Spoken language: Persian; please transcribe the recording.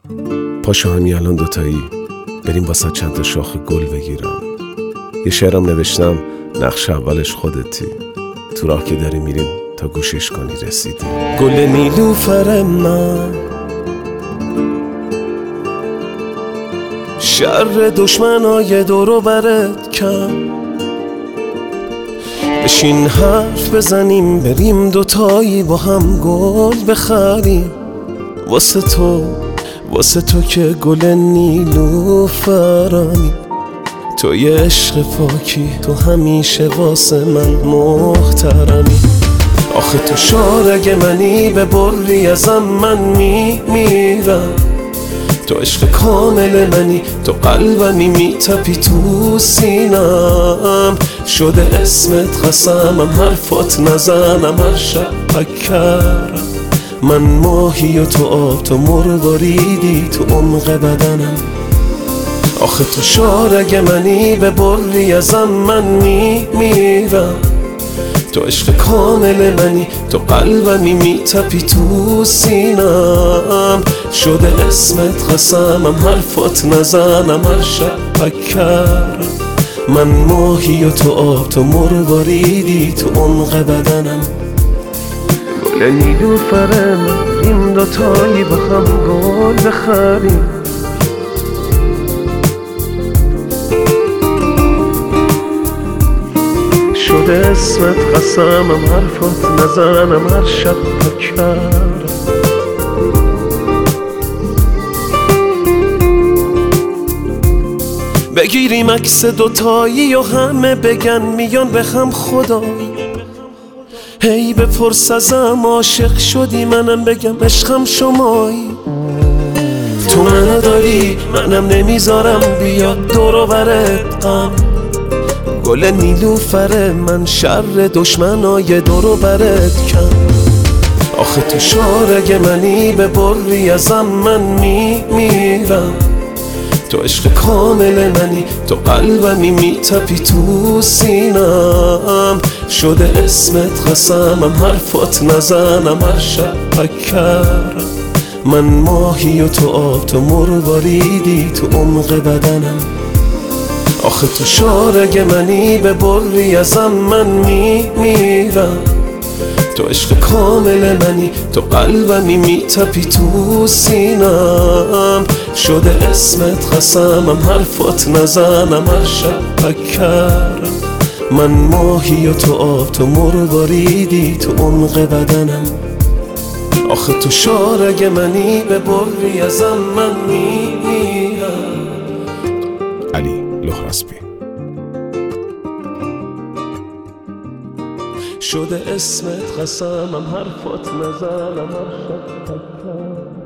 پاشو همین الان دوتایی بریم واسه چند تا شاخ گل بگیرم. یه شعرم نوشتم نقش اولش خودتی، تو راه که داری میریم تا گوشش کنی رسیدی. گل نیلوفر من، شر دشمنای دورو برت کم، بشین حرف بزنیم بریم دوتایی با هم گل بخریم. واسه تو که گل نیلوفرمی، تو یه عشق پاکی، تو همیشه واسه من محترمی. آخه تو شارگ منی، به بری ازم من میمیرم. تو عشق کامل منی، تو قلبمی میتپی تو سینم. شده اسمت قسمم، حرفات نزنم هر شب پکرم. من ماهی و تو آب، تو مرواریدی تو عمق بدنم. آخه تو شارگ منی، به بری ازم من میمیرم. تو عشق کامل منی، تو قلبمی میتپی تو سینم. شده اسمت قسمم، حرفات نزنم هر شب پکرم. من ماهی و تو آب، تو مرواریدی تو عمق بدنم. گل نیلوفر من، این دوتایی با هم گل بخریم. شده اسمت قسمم، حرفات نزنم هر شب پکرم. بگیریم عکس دوتایی و همه بگن میان به هم خدایی. هی بپرس ازم عاشق شدی، منم بگم عشقم شمایی. تو منو داری، منم نمیذارم بیاد دور و برت غم. گل نیلوفر من، شر دشمنای دور و برت کم. آخه تو شارگ منی، به بری ازم من میمیرم. تو عشق کامل منی، تو قلبمی میتپی تو سینم. شده اسمت قسمم، حرفات نزنم هر شب پکرم. من ماهی و تو آب، تو مرواریدی تو عمق بدنم. آخه تو شارگ منی، به بری ازم من میمیرم. تو عشق کامل منی، تو قلبمی میتپی تو سینم. شده اسمت قسمم، حرفات نزنم هر شب پکرم. من ماهی و تو آب، تو مرواریدی تو عمق بدنم. آخه تو شارگ منی، به بری ازم من میمیرم. علی لهراسبی. شده اسمت قسمم، حرفات نزنم هر شب پکرم.